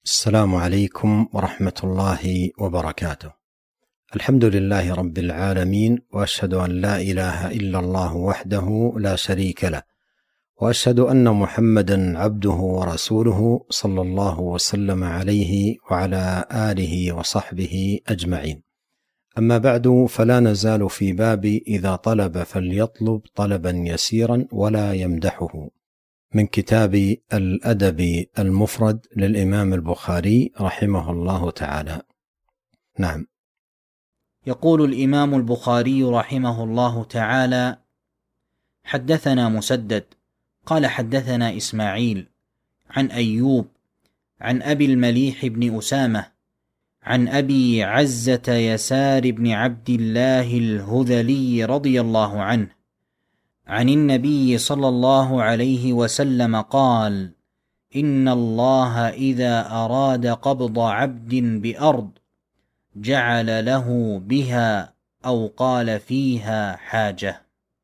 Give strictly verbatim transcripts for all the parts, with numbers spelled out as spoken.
السلام عليكم ورحمة الله وبركاته. الحمد لله رب العالمين، وأشهد أن لا إله إلا الله وحده لا شريك له، وأشهد أن محمدا عبده ورسوله صلى الله وسلم عليه وعلى آله وصحبه أجمعين. أما بعد، فلا نزال في باب إذا طلب فليطلب طلبا يسيرا ولا يمدحه، من كتاب الأدب المفرد للإمام البخاري رحمه الله تعالى. نعم. يقول الإمام البخاري رحمه الله تعالى: حدثنا مسدد قال حدثنا إسماعيل عن أيوب عن أبي المليح بن أسامة عن أبي عزة يسار بن عبد الله الهذلي رضي الله عنه عن النبي صلى الله عليه وسلم قال: إن الله إذا أراد قبض عبد بأرض جعل له بها أو قال فيها حاجة.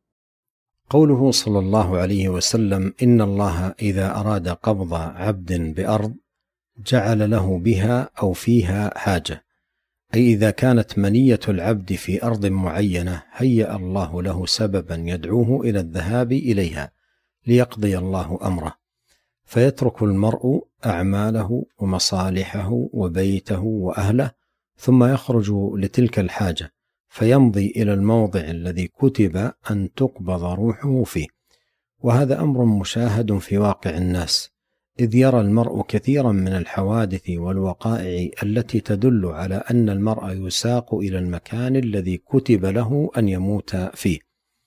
قوله صلى الله عليه وسلم إن الله إذا أراد قبض عبد بأرض جعل له بها أو فيها حاجة، أي إذا كانت منية العبد في أرض معينة هيأ الله له سببا يدعوه إلى الذهاب إليها ليقضي الله أمره، فيترك المرء أعماله ومصالحه وبيته وأهله ثم يخرج لتلك الحاجة، فيمضي إلى الموضع الذي كتب أن تقبض روحه فيه. وهذا أمر مشاهد في واقع الناس، إذ يرى المرء كثيرا من الحوادث والوقائع التي تدل على أن المرء يساق إلى المكان الذي كتب له أن يموت فيه.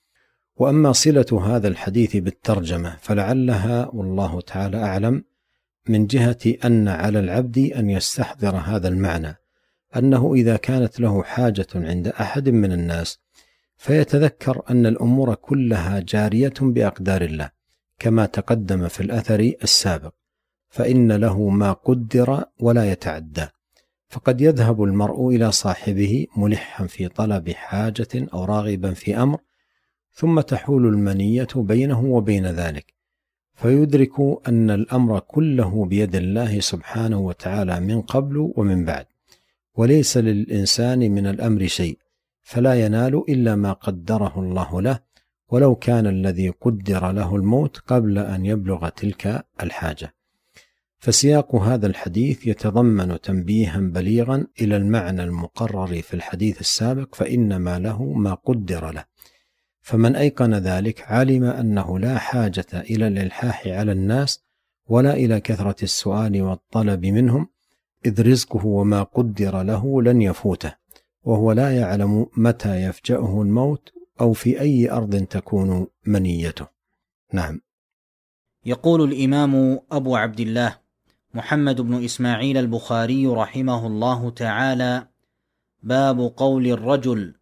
وأما صلة هذا الحديث بالترجمة فلعلها والله تعالى أعلم من جهة أن على العبد أن يستحضر هذا المعنى، أنه إذا كانت له حاجة عند أحد من الناس فيتذكر أن الأمور كلها جارية بأقدار الله كما تقدم في الأثر السابق، فإن له ما قدر ولا يتعدى. فقد يذهب المرء إلى صاحبه ملحا في طلب حاجة أو راغبا في أمر، ثم تحول المنية بينه وبين ذلك، فيدرك أن الأمر كله بيد الله سبحانه وتعالى من قبل ومن بعد، وليس للإنسان من الأمر شيء، فلا ينال إلا ما قدره الله له، ولو كان الذي قدر له الموت قبل أن يبلغ تلك الحاجة. فسياق هذا الحديث يتضمن تنبيها بليغا إلى المعنى المقرر في الحديث السابق، فإنما له ما قدر له، فمن أيقن ذلك علم أنه لا حاجة إلى الإلحاح على الناس ولا إلى كثرة السؤال والطلب منهم، إذ رزقه وما قدر له لن يفوته، وهو لا يعلم متى يفجأه الموت أو في أي أرض تكون منيته. نعم. يقول الإمام أبو عبد الله محمد بن إسماعيل البخاري رحمه الله تعالى: باب قول الرجل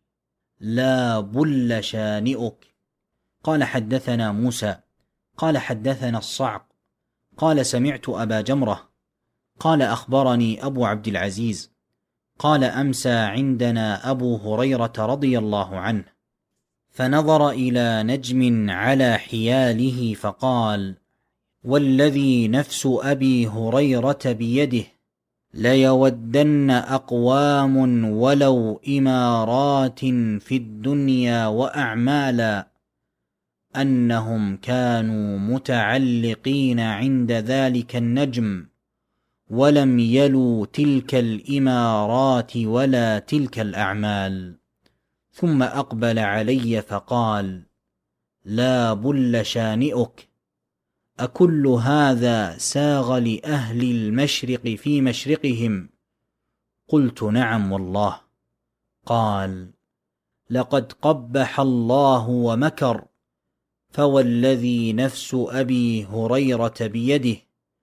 لا بل شانئك. قال حدثنا موسى قال حدثنا الصعق قال سمعت أبا جمرة قال أخبرني أبو عبد العزيز قال أمسى عندنا أبو هريرة رضي الله عنه، فنظر إلى نجم على حياله فقال: والذي نفس أبي هريرة بيده ليودن أقوام ولو إمارات في الدنيا وأعمالا أنهم كانوا متعلقين عند ذلك النجم ولم يلوا تلك الإمارات ولا تلك الأعمال. ثم أقبل علي فقال: لا بل شانئك، أكل هذا ساغ لأهل المشرق في مشرقهم؟ قلت: نعم والله. قال: لقد قبح الله ومكر، فوالذي نفس أبي هريرة بيده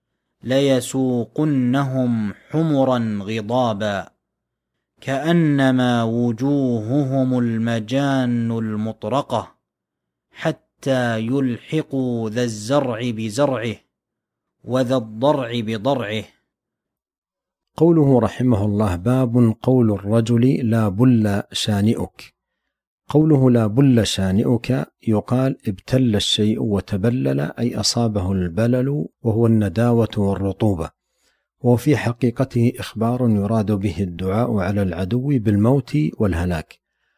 ليسوقنهم حمرا غضابا كأنما وجوههم المجان المطرقة حتى يلحقوا ذا الزرع بزرعه وذا الضرع بضرعه. قوله رحمه الله: باب قول الرجل لا بل شانئك. قوله لا بل شانئك يقال ابتل الشيء وتبلل، أي أصابه البلل وهو النداوة والرطوبة، وفي حقيقته إخبار يراد به الدعاء على العدو بالموت والهلاك،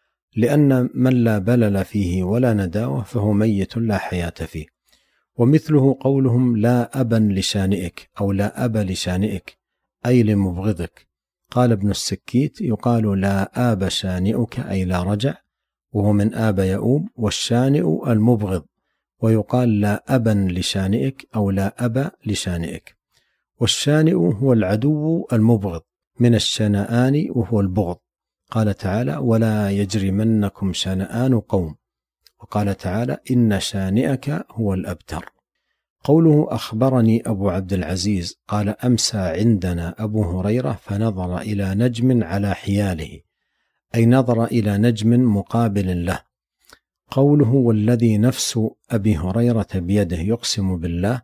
لأن من لا بلل فيه ولا نداوة فهو ميت لا حياة فيه. ومثله قولهم لا أبا لشانئك أو لا أبا لشانئك أي لمبغضك. قال ابن السكيت يقال لا آب شانئك أي لا رجع، وهو من آب يؤوب، والشانئ المبغض، ويقال لا أبا لشانئك أو لا أبا لشانئك. والشانئ هو العدو المبغض من الشنآن وهو البغض. قال تعالى ولا يجرمنكم شنآن قوم، وقال تعالى إن شانئك هو الأبتر. قوله أخبرني أبو عبد العزيز قال أمسى عندنا أبو هريرة فنظر إلى نجم على حياله، أي نظر إلى نجم مقابل له. قوله والذي نفس أبي هريرة بيده يقسم بالله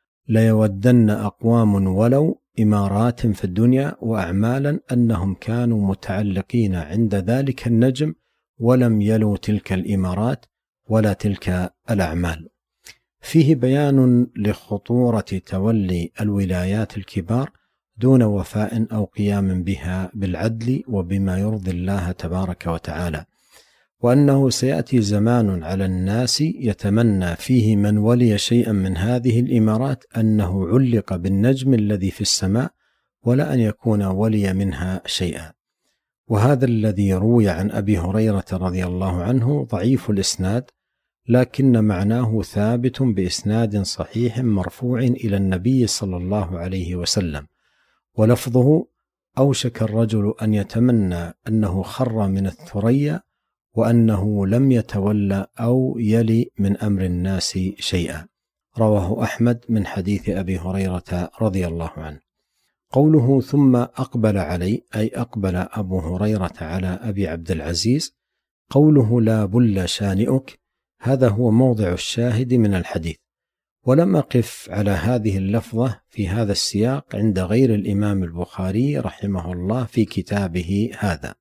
ليودن أقوام ولو إمارات في الدنيا وأعمالا أنهم كانوا متعلقين عند ذلك النجم ولم يلوا تلك الإمارات ولا تلك الأعمال. فيه بيان لخطورة تولي الولايات الكبار دون وفاء أو قيام بها بالعدل وبما يرضي الله تبارك وتعالى، وأنه سيأتي زمان على الناس يتمنى فيه من ولي شيئا من هذه الإمارات أنه علق بالنجم الذي في السماء ولا أن يكون ولي منها شيئا. وهذا الذي روي عن أبي هريرة رضي الله عنه ضعيف الإسناد، لكن معناه ثابت بإسناد صحيح مرفوع إلى النبي صلى الله عليه وسلم، ولفظه أوشك الرجل أن يتمنى أنه خر من الثريا وأنه لم يتولى أو يلي من أمر الناس شيئا. رواه أحمد من حديث أبي هريرة رضي الله عنه. قوله ثم أقبل علي أي أقبل أبو هريرة على أبي عبد العزيز. قوله لا بل شانئك هذا هو موضع الشاهد من الحديث، ولم أقف على هذه اللفظة في هذا السياق عند غير الإمام البخاري رحمه الله في كتابه هذا.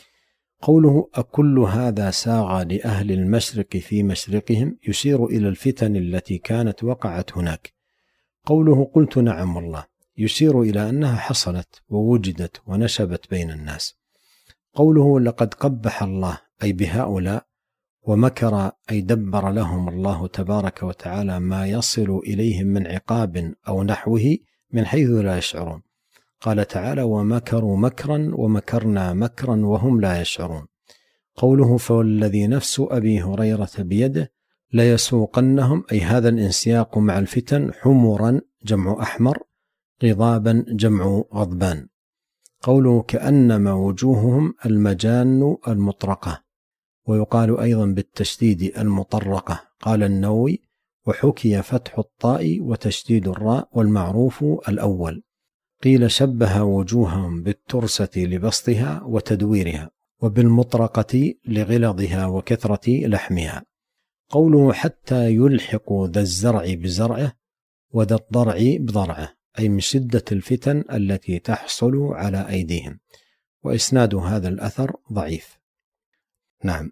قوله أكل هذا ساغ لأهل المشرق في مشرقهم يشير إلى الفتن التي كانت وقعت هناك. قوله قلت نعم والله يشير إلى أنها حصلت ووجدت ونشبت بين الناس. قوله لقد قبح الله أي بهؤلاء، ومكر أي دبر لهم الله تبارك وتعالى ما يصل إليهم من عقاب أو نحوه من حيث لا يشعرون. قال تعالى ومكروا مكرا ومكرنا مكرا وهم لا يشعرون. قوله فوالذي نفس أبي هريرة بيده ليسوقنهم أي هذا الانسياق مع الفتن حمرا جمع أحمر، غضابا جمع غضبان. قوله كأنما وجوههم المجان المطرقة، ويقال أيضا بالتشديد المطرقة. قال النووي وحكي فتح الطاء وتشديد الراء والمعروف الأول. قيل شبه وجوههم بالترسة لبسطها وتدويرها، وبالمطرقة لغلظها وكثرة لحمها. قوله حتى يلحق ذا الزرع بزرعه وذا الضرع بضرعه، أي من شدة الفتن التي تحصل على أيديهم. وإسناد هذا الأثر ضعيف. نعم.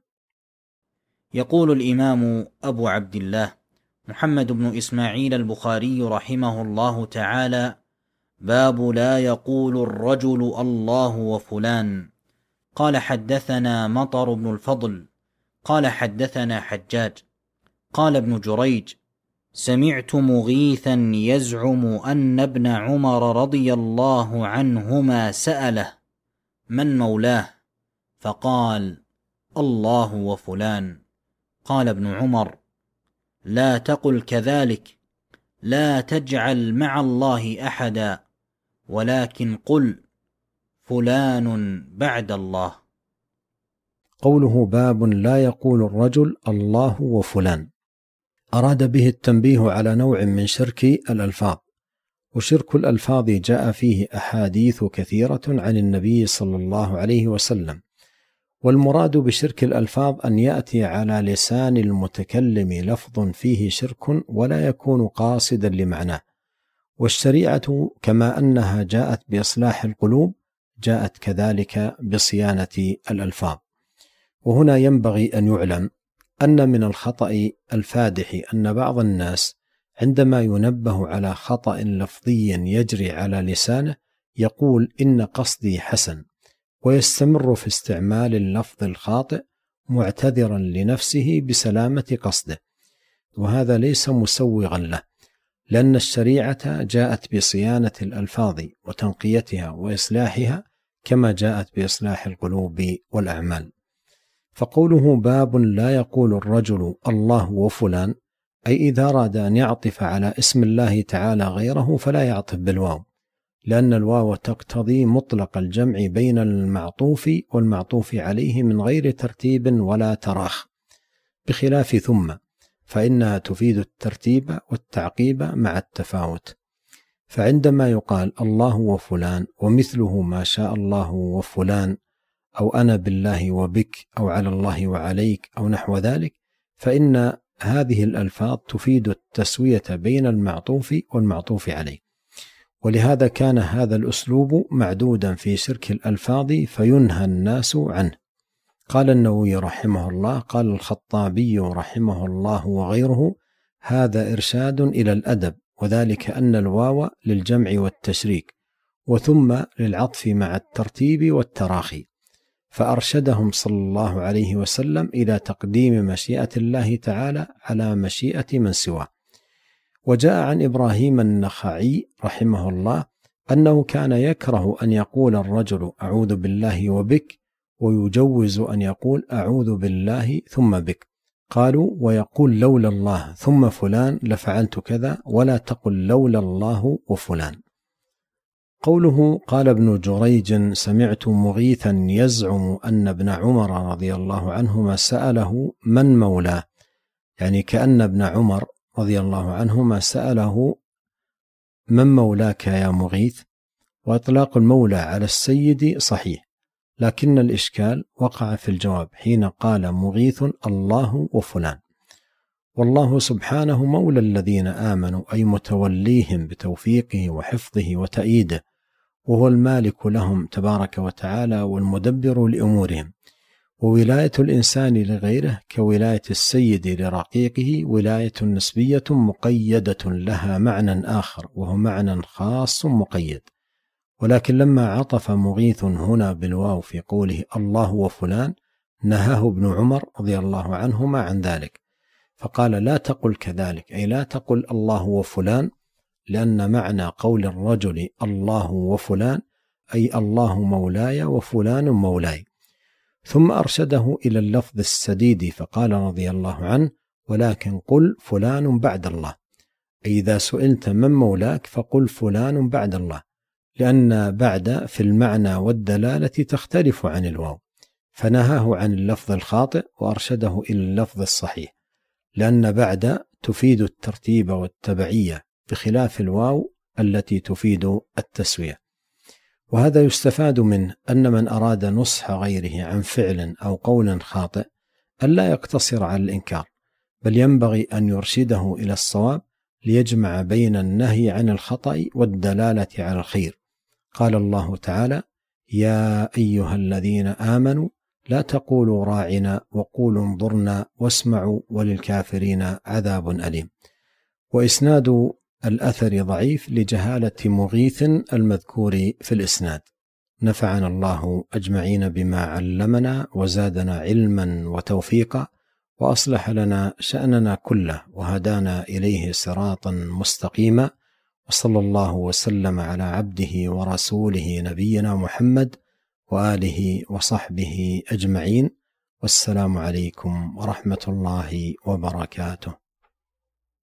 يقول الإمام أبو عبد الله محمد بن إسماعيل البخاري رحمه الله تعالى: باب لا يقول الرجل الله وفلان. قال حدثنا مطر بن الفضل قال حدثنا حجاج قال ابن جريج: سمعت مغيثا يزعم أن ابن عمر رضي الله عنهما سأله من مولاه، فقال: الله وفلان. قال ابن عمر: لا تقل كذلك، لا تجعل مع الله أحدا، ولكن قل فلان بعد الله. قوله باب لا يقول الرجل الله وفلان، أراد به التنبيه على نوع من شرك الألفاظ. وشرك الألفاظ جاء فيه أحاديث كثيرة عن النبي صلى الله عليه وسلم، والمراد بشرك الألفاظ أن يأتي على لسان المتكلم لفظ فيه شرك ولا يكون قاصدا لمعناه. والشريعة كما أنها جاءت بإصلاح القلوب جاءت كذلك بصيانة الألفاظ. وهنا ينبغي أن يعلم أن من الخطأ الفادح أن بعض الناس عندما ينبه على خطأ لفظي يجري على لسانه يقول إن قصدي حسن، ويستمر في استعمال اللفظ الخاطئ معتذرا لنفسه بسلامة قصده، وهذا ليس مسوغا له، لأن الشريعة جاءت بصيانة الألفاظ وتنقيتها وإصلاحها كما جاءت بإصلاح القلوب والأعمال. فقوله باب لا يقول الرجل الله وفلان، أي إذا أراد أن يعطف على اسم الله تعالى غيره فلا يعطف بالواو، لأن الواو تقتضي مطلق الجمع بين المعطوف والمعطوف عليه من غير ترتيب ولا تراخ، بخلاف ثم فإنها تفيد الترتيب والتعقيب مع التفاوت. فعندما يقال الله وفلان ومثله ما شاء الله وفلان، أو أنا بالله وبك، أو على الله وعليك، أو نحو ذلك، فإن هذه الألفاظ تفيد التسوية بين المعطوف والمعطوف عليه، ولهذا كان هذا الأسلوب معدودا في شرك الألفاظ فينهى الناس عنه. قال النووي رحمه الله، قال الخطابي رحمه الله وغيره: هذا إرشاد إلى الأدب، وذلك أن الواو للجمع والتشريك، وثم للعطف مع الترتيب والتراخي، فأرشدهم صلى الله عليه وسلم إلى تقديم مشيئة الله تعالى على مشيئة من سواه. وجاء عن إبراهيم النخعي رحمه الله أنه كان يكره أن يقول الرجل أعوذ بالله وبك، ويجوز أن يقول أعوذ بالله ثم بك. قالوا: ويقول لولا الله ثم فلان لفعلت كذا، ولا تقل لولا الله وفلان. قوله قال ابن جريج: سمعت مغيثا يزعم أن ابن عمر رضي الله عنهما سأله من مولاه، يعني كأن ابن عمر رضي الله عنهما سأله من مولاك يا مغيث. وإطلاق المولى على السيد صحيح، لكن الإشكال وقع في الجواب حين قال مغيث الله وفلان، والله سبحانه مولى الذين آمنوا، أي متوليهم بتوفيقه وحفظه وتأييده، وهو المالك لهم تبارك وتعالى والمدبر لأمورهم. وولاية الإنسان لغيره كولاية السيد لرقيقه ولاية نسبية مقيدة لها معنى آخر، وهو معنى خاص مقيد. ولكن لما عطف مغيث هنا بالواو في قوله الله وفلان نهاه ابن عمر رضي الله عنهما عن ذلك، فقال: لا تقل كذلك، أي لا تقل الله وفلان، لأن معنى قول الرجل الله وفلان أي الله مولاي وفلان مولاي. ثم أرشده إلى اللفظ السديد فقال رضي الله عنه: ولكن قل فلان بعد الله، أي إذا سئلت من مولاك فقل فلان بعد الله، لأن بعد في المعنى والدلالة تختلف عن الواو، فنهاه عن اللفظ الخاطئ وأرشده إلى اللفظ الصحيح، لأن بعد تفيد الترتيب والتبعية بخلاف الواو التي تفيد التسوية. وهذا يستفاد منه أن من أراد نصح غيره عن فعل أو قول خاطئ ألا يقتصر على الإنكار، بل ينبغي أن يرشده إلى الصواب ليجمع بين النهي عن الخطأ والدلالة على الخير. قال الله تعالى: يا أيها الذين آمنوا لا تقولوا راعنا وقولوا انظرنا واسمعوا وللكافرين عذاب أليم. وإسناد الأثر ضعيف لجهالة مغيث المذكور في الإسناد. نفعنا الله أجمعين بما علمنا وزادنا علما وتوفيقا، وأصلح لنا شأننا كله وهدانا إليه صراطا مستقيما، وصلى الله وسلم على عبده ورسوله نبينا محمد وآله وصحبه أجمعين، والسلام عليكم ورحمة الله وبركاته.